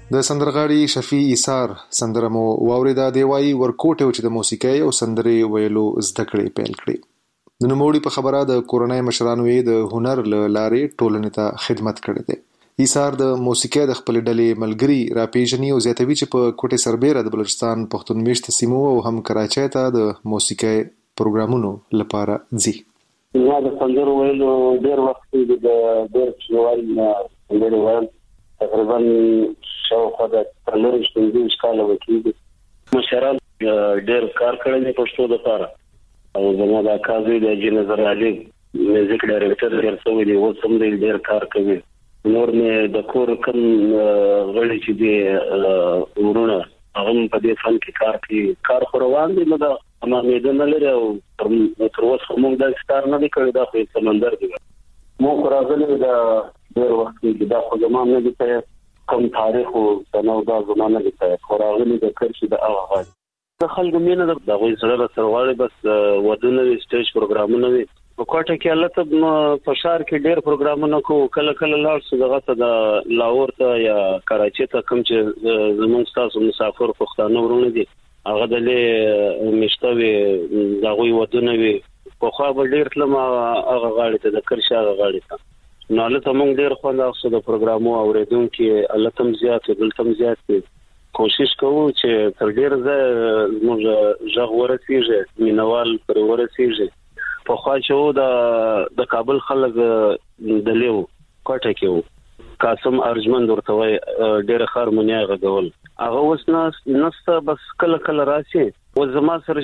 د سندرغاړي شفیع ایثار سندره مو واوریده. دی وایي ورکوټ چې د موسیقۍ او سندرې ویلو زده کړې پیل کړې. د نوموړي په خبره د کورنۍ مشرانو یې د هنر له لارې ټولنې ته خدمت کړی دی. ایثار د موسیقۍ د خپلې ډلې ملګري راپېژني او زیاتوي چې په کوټې سربیره د بلوچستان پښتون میشته سیمو او هم کراچۍ ته د موسیقۍ پروګرامونو لپاره ځي. ما د سندرو ویلو ډېر وخت د ډېر چوال سندرې ویل تقریبا شاوخوا د څلورو پنځه کاله وکړي. مشران ډېر کار کړی دی پښتو دپاره او زما د اکا زوی د حاجي نظر علي میوزیک ډایرکټر ډېر شوی دی، اوس هم دی ډېر کار کوي. نور مې د کور کوم غړي چې دي ورونه هغه هم په دې فن کې کار کوي. کار خو روان دی نو د امامېده نه لري او تر اوسه موږ داسې کار نه دی کړی. دا خو سمندر دی. موږ راغلي د ډېر وخت کې دا خو زما نه دي ته کوم تاریخ او سنه او دا زما نه دي ته خو راغلي د کرشي د هغه غږ د خلکو مینه د هغوی سره سره غواړي. بس ودونه وي، سټیج پروګرامونه وي. په کوټه کې هلته په ښار کې ډېر پروګرامونه کوو. کله کله لاړ شو دغه ته د لاهور ته یا کراچۍ ته کوم چې زموږ ستاسو مسافر پښتانه ورونه دي هغه دلې میشته وي، د هغوی ودونه وي. پخوا به ډېر تلم هغه غاړې ته د کرشي هغه غاړې ته. نو هلته موږ ډېر خوند اخیستو د پروګرامو اورېدونکي هلته هم زیات وي، دلته هم زیات وي. کوشش کوو چې تر ډېره ځایه زموږ غږ ورسېږي، مینوال پرې ورسېږي. پخوا چې و د کابل خلک دلې وو، کوټه کې وو، قاسم ارجمند ورته وایي، ډېره ښه هارمونیا یې غږول. هغه اوس نسته، بس کله کله راشي. اوس زما سره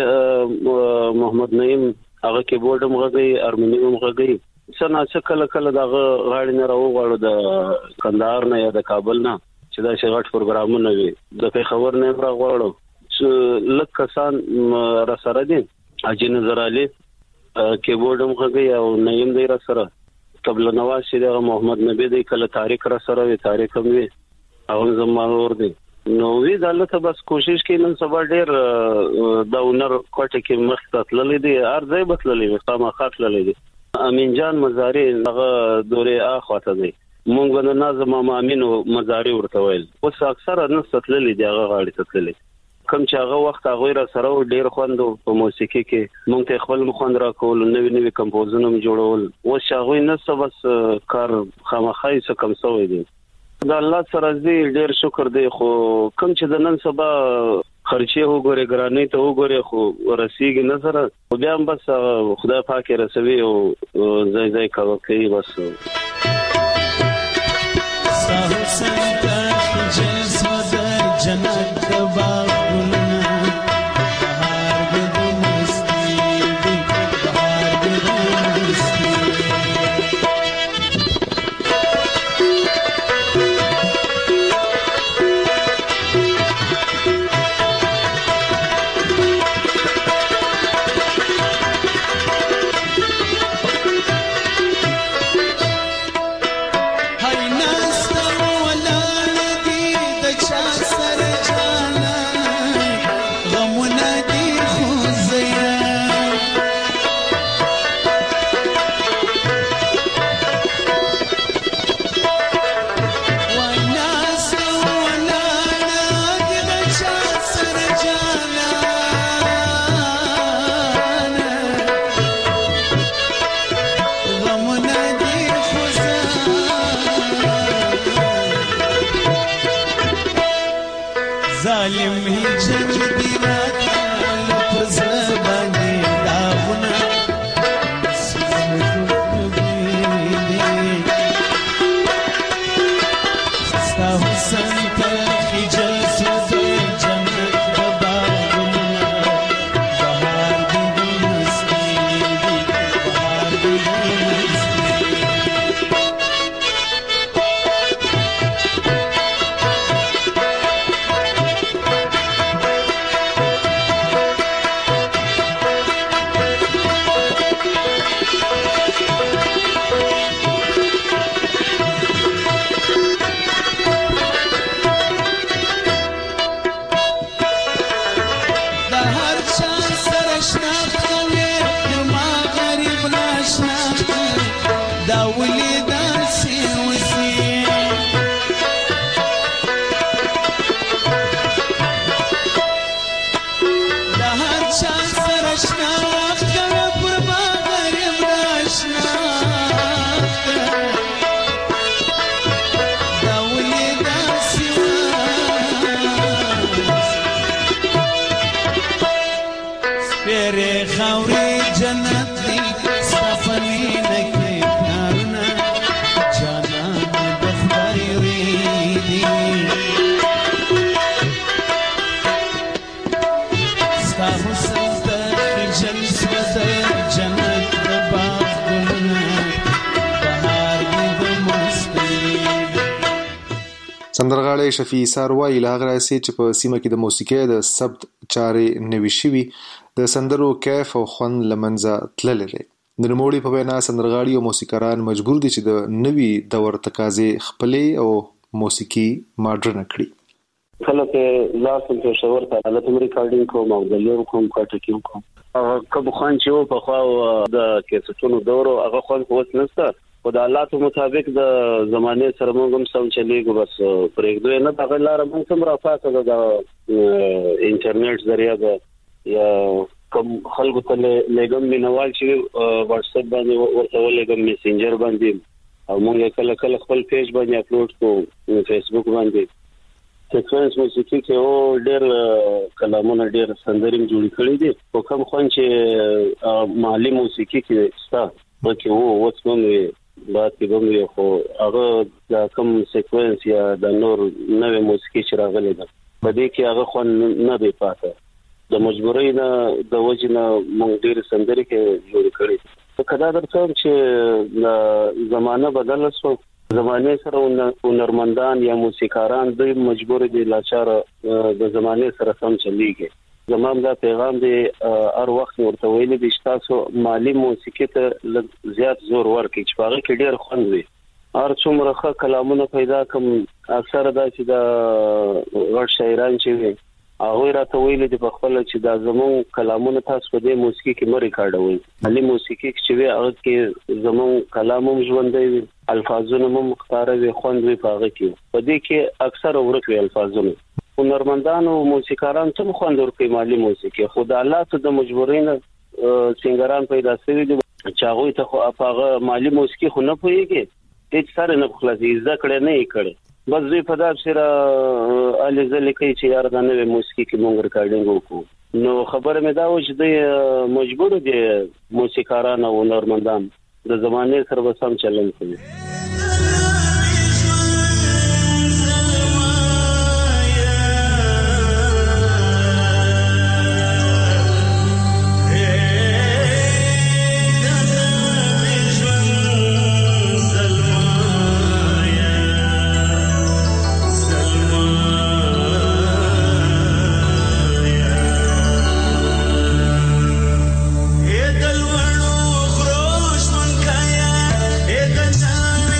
چې محمد نعیم هغه کیبورډ هم غږوي، هارمونیم هم غږوي. څه ناڅه کله کله د هغه غاړې نه راوغواړو د کندهار نه یا د کابل نه چې داسې غټ پروګرامونه وي. د پېښور نه هم راغواړو چې لږ کسان راسره دي. حاجي نظر علي کیبورډ هم غږوي او نعیم دی راسره. قبل نواز چې دغه محمد نبی دی، کله طارق راسره وي، طارق هم وي، هغه زما ور دی. نو وی د الله ته بس کوشش کوي. نن سبا ډېر د هنر کوټه کې مخ ته تللی دی، هر ځای به تللی وي، خامخا تللی دی. امین جان مزاري هغه دورې اخواته دی، مونږ به د ناظم امین مزاري ورته ویل. اوس اکثره نسته تللی دی، هغه غاړې ته تللی. کوم چې هغه وخت هغوی راسره و، ډېر خوند په موسیقي کې مونږ ته خپل خوند راکول، نوي نوي کمپوزونه هم جوړول. اوس چې هغوی نسته، بس کار خامخا یې څه کم سوی دی. د الله سره دی ډېر شکر دی. خو کوم چې د نن سبا خرچې وګورې، ګرانۍ ته وګورې، خو رسیږي نه سره. خو بیا هم بس خدای پاک یې رسوي او ځای ځای کوي. بس سندرغاړی شفیع ایثار وایي له هغه راهیسې چې په سیمه کې د موسیقۍ د ثبت چارې نوي شوي د سندرو کیف او خوند له منځه تللی دی. د نوموړي په وینا سندرغاړي او موسیقاران مجبور دي چې د نوي دور تقاضې خپلې او موسیقي ماډرنه کړي. کله چې لاسم په شاور ته البته ریکارډینګ کوم او د لیرو کوم کاټکیم کوم کوم خوان چې و په خوا د کیسټونو دورو هغه خوان اوس نشته او د حالاتو مطابق د زمانه سره موږ هم سم چلیږو بس پرېږدو نه هغه لار موږ سم راځه د انټرنیټ ذریعہ د یا کوم خلکو ته لګم مینوال چې واتس اپ باندې ورته ولګم میسنجر باندې او موږ کله کله خپل پیج باندې اپلوډ کوو فیسبوک باندې سیکوینس موسیقي کې او ډېر کلامونه ډېر سندرې جوړې کړې دي او کوم خوان چې مالی موسیقي کې ستا بلکې وو اوس باندې باندې باندې خو هغه د کوم سیکوینس یا د نور نوې موسیقي چې راغلي ده په دې کې هغه خوان نه دی پاتې د مجبورۍ نه د وجې نه موږ ډېر سندرې کې جوړې کړې کدا درته چې زمانه بدله شو زمانه سره هنرمندان یا موسیقاران دوی مجبور دي لاچار د زمانه سره سم چلیږي. زمام دا پیغام دی هر وخت ورته ویل دي چې تاسو مالی موسیقي ته زیات زور ورکړئ چې هغه کې ډېر خوند وي. هر څومره ښه کلامونه پیدا کوم اکثر دا چې د غټ شاعران چې وي هغه راته ویل دي په خپل چې دا زمون کلامونه تاسو په دې موسیقي کې مری کاډوي. مالی موسیقي چې وي هغه کې زمون کلامم ژوندۍ وي الفاظونه مو مختاره وي خوند وي په هغه کې په دې کې اکثر ورک وي الفاظونه. هنرمندان او موسیقاران ته خوند ورکوي مالی موسیقي خو د حالات د مجبورین سنگران پیدا شوي دي چې هغه ته خو هغه مالی موسیقي خو نه پوهیږي هیڅ سره نه خلاصي ځکه نه یې کړي بس دوی په داسې سره علي ځلې کوي چې یار دا نوې موسیقي کې مونږ ریکارډینګ وکړو. نو خبره مې دا و چې دوی مجبور دي موسیقاران او هنرمندان د زمانې سره به سم چلند کوي. Hey,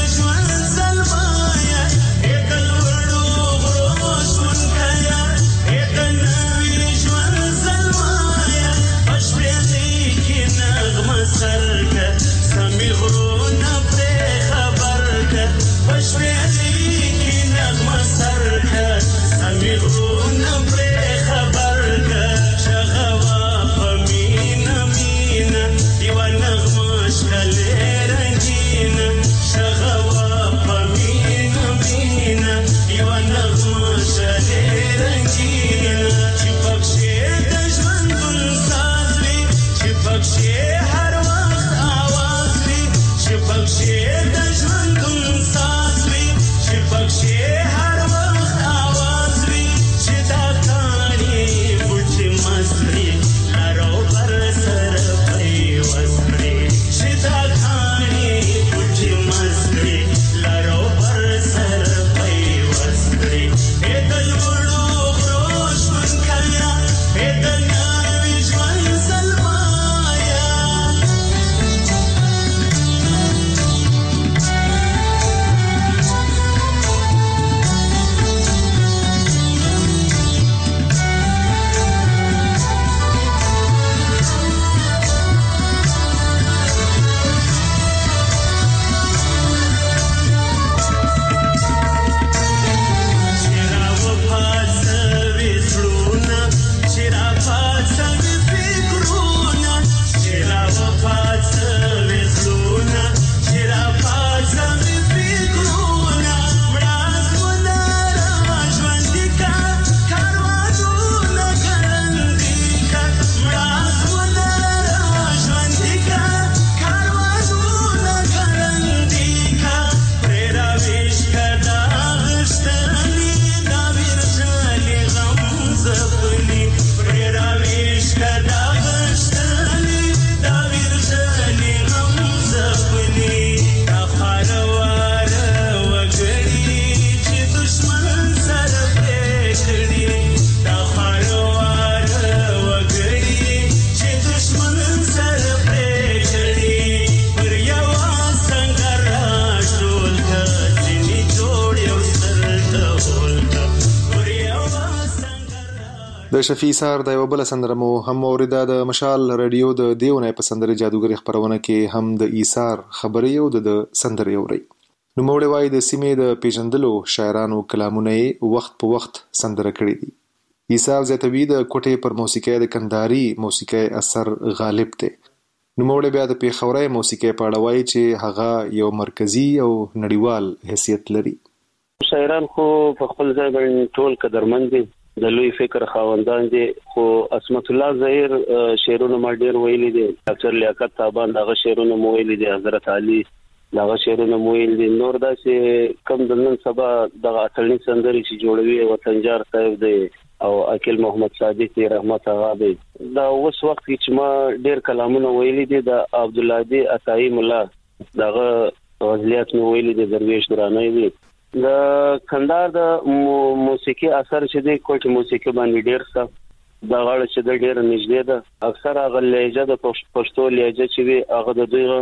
د شفیع ایثار د یو بل سندره مو هم اوریدا د مشال رادیو د دیونه په سندره جادوګری خبرونه کې هم د ایثار خبرې او د سندره اوري. نو موړ وای د سیمې د پیژندلو شاعرانو کلامونه وخت په وخت سندره کړی دي. ایثار زیاتوی د کوټې پر موسیقي د کندهاري موسیقي اثر غالب دی. نو موړ بیا د پیښوري موسیقي په اړه وای چې هغه یو مرکزی او نړیوال حیثیت لري. شاعران خو په خپل ځای باندې ټول قدرمن دي، د لوی فکر خاوندان دي، خو عصمت الله ظاهر شعرونه ما ډیر ویلي دي، ډاکټر لیاقت تابان دغه شعرونه مو ویلي دي، حضرت علي دغه شعرونه مو ویلي دي. نور داسې کم د نن سبا دغه اتلنی سندري چې جوړوي وطنجار صاحب دی او اکیل محمد صادق رحمت الله دی. دا اوس وخت چې ما ډیر کلامونه ویلي دي د عبد الهادي عطایی مولا دغه غزلیات مو ویلي دي، درویش درانه دي. د کندهار د موسیقي اثر چې دی کوټ موسیقي باندې ډیر څه دا غاړه چې د ډیر نږدې ده. اکثر هغه لهجه د پښتو لهجه چې وي هغه د دوی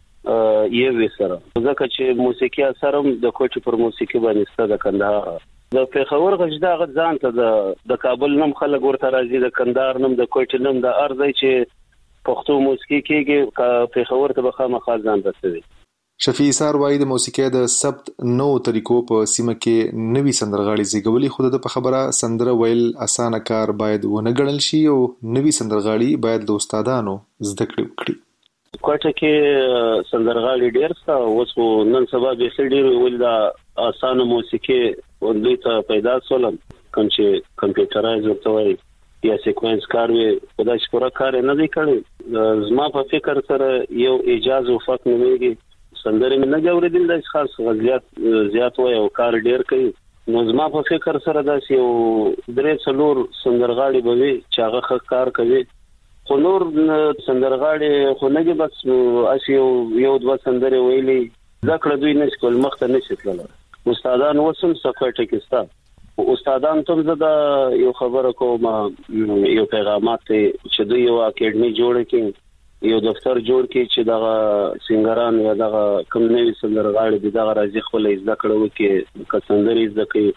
یو وسره ځکه چې موسیقي اثر هم د کوټ پر موسیقي باندې ست د کندهار د پیښور غږ دا ځان ته د د کابل نوم خلک ورته راځي، د کندهار نوم، د کوټ نوم، د ارزای چې پښتو موسیقي کېږي پیښور ته بخامخا ځان رسوي. شفیع ایثار وایي د موسیقي د ثبت نو طریقو په سیمه کې نوي سندرغاړي زیږولي، خو د په خبره سندره ویل اسانه کار باید ونه ګڼل شي او نوي سندرغاړي باید د استادانو زده کړې وکړي. کوټه کې سندرغاړي ډېر څه اوس نن سبا به ډېر ویل دا اسانه موسیقي دوی ته پیدا سولم کوم چې کمپیوټرایز ورته وایي یا سیکوینس کار وي خدای شکر کار نه دی کړی. زما په فکر سره یو اجازه او فق نمېږي سندره مې نه جوړېدل د خاص غزلیات زیات وای او کار ډېر کوي. نو زما په فکر سره داسې یو درې څلور سندرغاړي به وي چې هغه ښه کار کوي، خو نور سندرغاړي خو نه بس اسی یو یو دوه سندرې ویلي ذکر دوی نشي کول مخته نشي تللی. استادان وسم سفر ټکستا استادان ته زدا یو خبره کوم یو پیغامات چې دوی یو اکیډمي جوړ کړي، یو دفتر جوړ کړي چې دغه سنگران یا دغه کوم نوی سندرغاړي دغه راځي خپل زده کړو کې کسندري زده کوي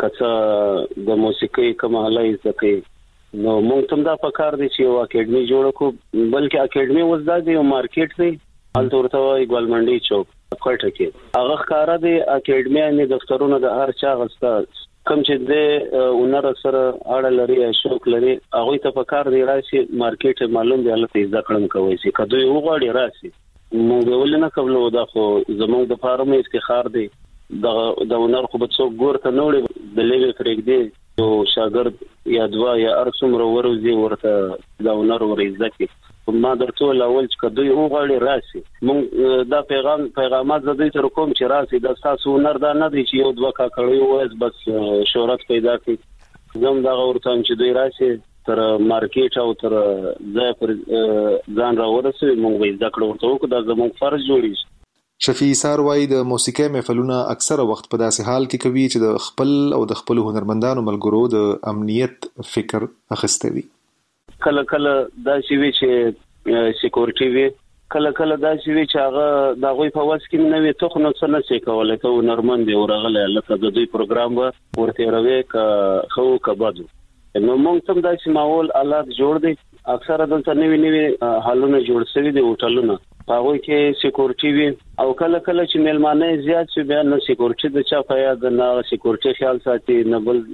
کڅه د موسیقي کوم حاله زده کوي. نو موږ ته دا پکار دي چې یو اکیډمي جوړ کو، بلکې اکیډمي وزدا دی یو مارکیټ دی هلته ورته وایي ګولمنډي چوک کوټه کې هغه ښکارا دی اکیډمي نه دفترونه د هر چا غستا کوم چې د اونر سره اړه لري شوق لري هغه ته پکار دی راشي مارکیټ معلوم دی هلته زده کړم کوي چې کدوې وغواړي راشي موږ ولنه قبل ودا خو زموږ د فارم افتخار دی د د اونر خو به څوک ګور ته نوړي د لیوي فرګ دی او شاګرد یا دوا یا ارسم ورورځي ورته د اونر ورزده کې ما درته اول چې کدوې وغواړي راشي. مونږ دا پیغام پیغامات زده تر کوم چې راشي د تاسو نر دا نه دی چې یو دوه کا کړی وایي بس شهرت پیدا کړي. زم دا ورته چې دوی راشي تر مارکیټ او تر ځای پر ځان را ورسوي مونږ به زده کړو ورته وکړو دا زموږ فرض جوړیږي. شفیع ایثار وایي د موسیقي محفلونه اکثره وخت په داسې حال کې کوي چې د خپل او د خپل هنرمندانو ملګرو د امنیت فکر اخیسته وي. کله کله دا شی وی چې سکیورټي وی کله کله دا شی وی چې هغه د غوي په واس کې نه وي ته خو نه څه کولای ته نورمن دی ورغله لکه د دوی پروګرام ورته روي ک خو کبادو. نو موږ ته دا چې ماحول حالات جوړ دي اکثره دلته نوی نوی حالونه جوړ شوي دي هوټلونه هغه کې سکیورټي وی او کله کله چې ملمانه زیات شي بیا نه سکیورټي د چا په یاد نه سکیورټي خیال ساتي نه بل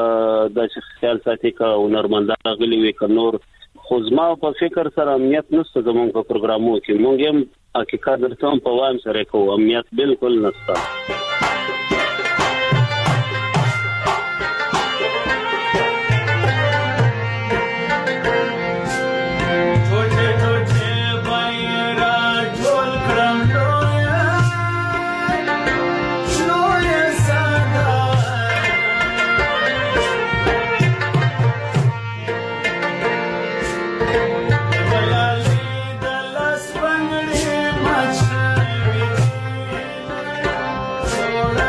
د خیال ساتي کا هنرمندان غلي وي ک نور خو زما په فکر سره امنیت نشته زموږ په پروګرامو کې موږ هم حقیقت درته په وایم سره کوو امنیت بالکل نشته. Lord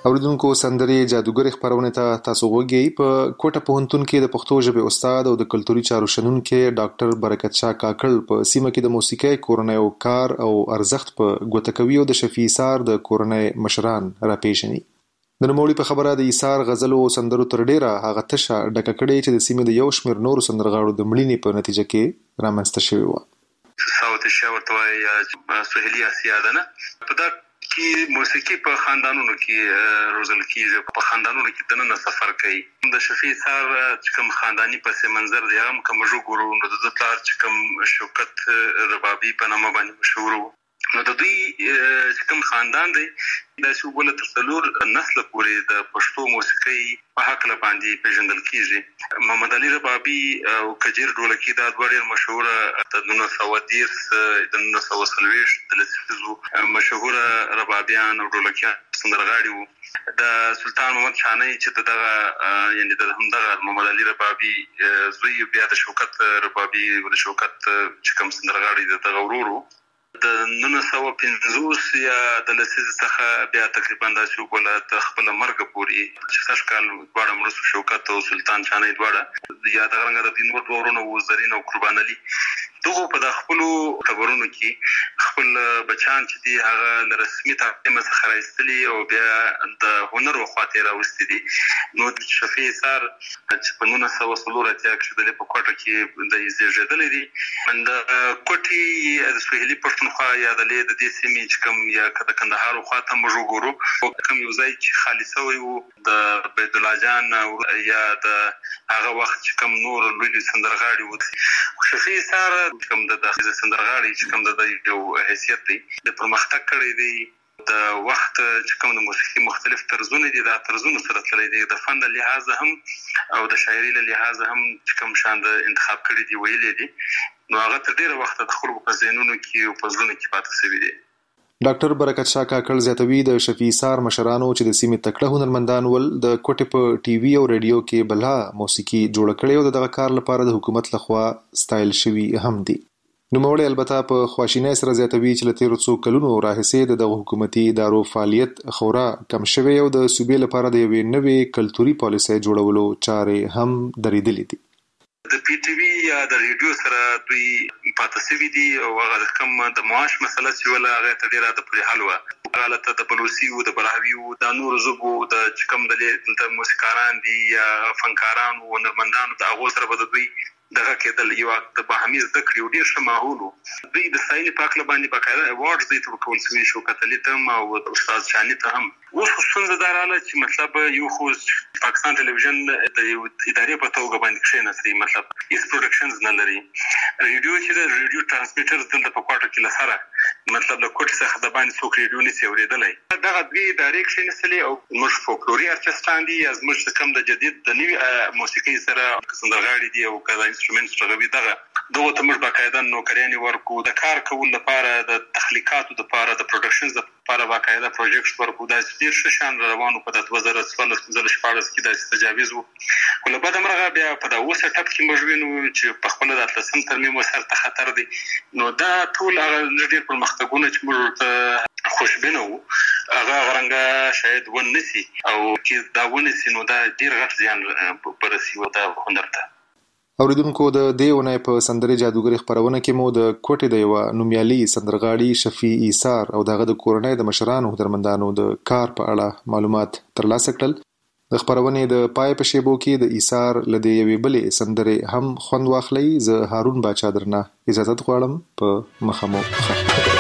اوریدونکو سندري جادوګر خبرونه ته تاسو وګورئ. په کوټه پوهنتون کې د پښتو ژبې استاد او د کلتوري چارو شنونکي ډاکټر برکت شاه کاکړ په سیمه کې د موسیقي کورنۍ او کار او ارزښت په ګوته کوي او د شفیع ایثار د کورنۍ مشران راپېژني. د نوموړي په خبره د ایثار غزلو او سندرو تر ډیره هغه تشه ډکه کړې چې د سیمې د یو شمېر نورو سندرغاړو د مړینې په نتیجه کې رامنځته شوې وه. ساوت شاورته وایي سهیلي اسیا ده نه په دا کې موسیقي په خاندانونو کې روزل کېږي، په خاندانونو کې دننه سفر کوي. د شفیع ایثار چې کوم خانداني پس منظر دی هغه کوم ژغورو نو د پلار چې کوم شوکت ربابي په نامه باندې مشهور وو. نو د دوی چې کوم خاندان دی دا چې وبله تر څلور نسله پورې د پښتو موسیقۍ په هکله باندې پیژندل کېږي. محمد علي ربابي او کجیر ډولکي دا دوه ډېر مشهوره د نولس سوه دېرش د نولس سوه څلوېښت د لسیزو مشهوره ربابیان او ډولکیان سندرغاړي وو. د سلطان محمد شانۍ چې د دغه یعنې د همدغه محمد علي ربابي زوی بیا د شوکت ربابي د شوکت چې کوم سندرغاړي د دغه ورور وو. د نولس سوه پنځوس یا د لسیزې څخه بیا تقریبا داسې وبله د خپله مرګه پورې چې سږ کال دواړه مړه سو، شوکت او سلطان شانۍ دواړه، یا دغه رنګه د دوی نور دوه ورونه وو زرین او قربان علي. دغو په د خپلو ټبرونو کې خپل بچیان چې دي هغه له رسمي تعلیمه څخه راایستلي او بیا د هنر خواته یې راوستي دي. نو د شفیع ایثار چې په نولس سوه څلور اتیا کې د په کوټه کې د زیږېدلی دي د کوټې د سهیلي پښتونخوا یا د د دې سیمې چې کوم یا د کندهار خواته موږ وګورو کوم یو ځای چې خالي شوی وو د بیت الله جان یا د هغه وخت چې کوم نور لوی سندرغاړي وو. شفیع ایثار کوم د داخلي سندرغاړي چې کوم د یو حیثیت دی د پرمختګ کړی دی. د وخت چې کوم د موسیقي مختلف طرزونه دي دا طرزونه سره تللی دی، د فن له لحاظه هم او د شاعري له لحاظه هم چې کوم شان د انتخاب کړي دي ویلي دي، نو هغه تر ډیره وخته د خلکو په ذهنونو کې او په زړونو کې پاتې شوي دي. ډاکټر برکت شاه کاکړ زیاتوي د شفیع ایثار مشرانو چې د سیمې تکړه هنرمندان ول د کوټې په ټي وي او ریډیو کې بلا موسیقي جوړه کړې او دغه کار لپاره د حکومت لخوا ستایل شوي هم دي. نوموړی البته په خواشینۍ سره زیاتوي چې له تېرو څو کلونو راهیسې د دغه حکومتي ادارو فعالیت خورا کم شوی او د صوبې لپاره د یوې نوې کلتوري پالیسۍ جوړولو چارې هم درېدلې دي. د پی ټي وي یا د ریډیو سره دوی پاتې شوي دي او هغه کوم د معاش مسله چې ولا هغه ته ډېره د پورې حل وه. هغه د بلوچي او د براهوي او د نورو ژبو د چې کوم د موسیقاران دي یا فنکاران او هنرمندان د هغو سره به د دوی دغه کېدل یو د باهمي زده کړې او ډېر ښه ماحول وو. دوی د ستاینې په هکله باندې باقاعده ایوارډز دوی ته ورکول شوي، شوکت علي ته هم او استاد شاني ته هم. اوس خو ستونزه دا راغله چې مطلب یو خو پاکستان ټلویزیون د یو ادارې په توګه باندې کښېناستي، مطلب هیڅ پروډکشنز نه لري. ریډیو چې د ریډیو ټرانسمیټرز دلته په کوټه کې له سره مطلب د کوټې څخه د باندې څوک ریډیو نشي اورېدلی. دغه دوی ادارې کښېنستلې او زموږ فولکلوري ارکسټران دي یا زموږ چې کوم د جدید د نوي موسیقۍ سره سندرغاړي دي او که د انسټرومنټس غوي دغه دغه ته موږ باقاعده نوکریانې ورکو، د کار کولو لپاره د تخلیقاتو لپاره د پروډکشنز لپاره باقاعده پروجیکټ ورکو. دا ډېر ښه شان روانو په د دوه زره څوارلس پنځلس شپاړس کې داسې تجاویز وو. خو له بده مرغه بیا په دغه سیټاپ کې موږ وینو چې په خپله د اتلسم ترمیم ورسره خطر دی. نو دا ټول هغه ډېر پرمختګونه چې موږ ورته خوشبینه وو هغه هغه رنګه شاید ونسي او چې دا ونسي نو دا ډېر غټ زیان به رسي د هنر ته. اوریدونکو د دې اونۍ په سندرې جادوګرۍ خپرونه کې مو د کوټې د یوه نومیالي سندرغاړي شفیع ایثار او دغه د کورنۍ د مشرانو هنرمندانو د کار په اړه معلومات ترلاسه کړل. د خپرونې د پای په شیبو کې د ایثار له دې یوې بلې سندرې هم خوند واخلئ. زه هارون باچا درنه اجازت غواړم. په مخه مو ښه.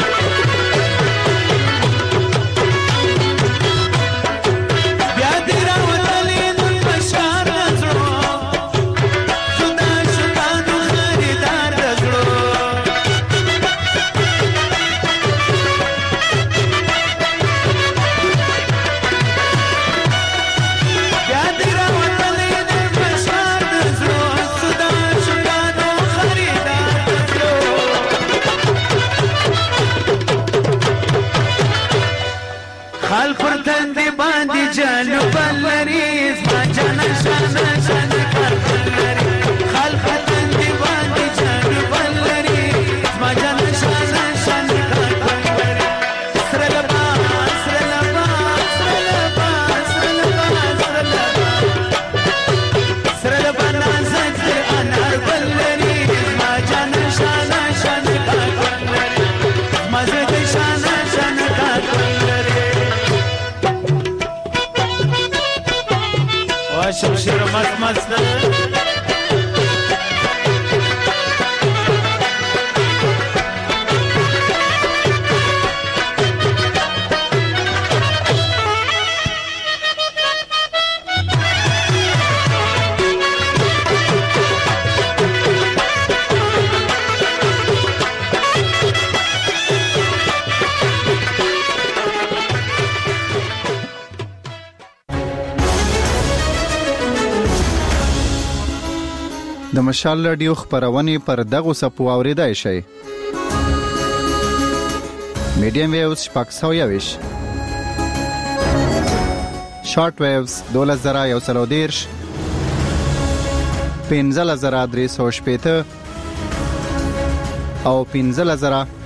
شمشیر مست مست د مشال رادیو خبرونه پر دغه سپو اوریدای شي. میډیم ویوز شپږ سوه یویش، شارټ ویوز دولس زره یو سل او دېرش، پنځلس زره درې سوه شپېته او پنځلس زره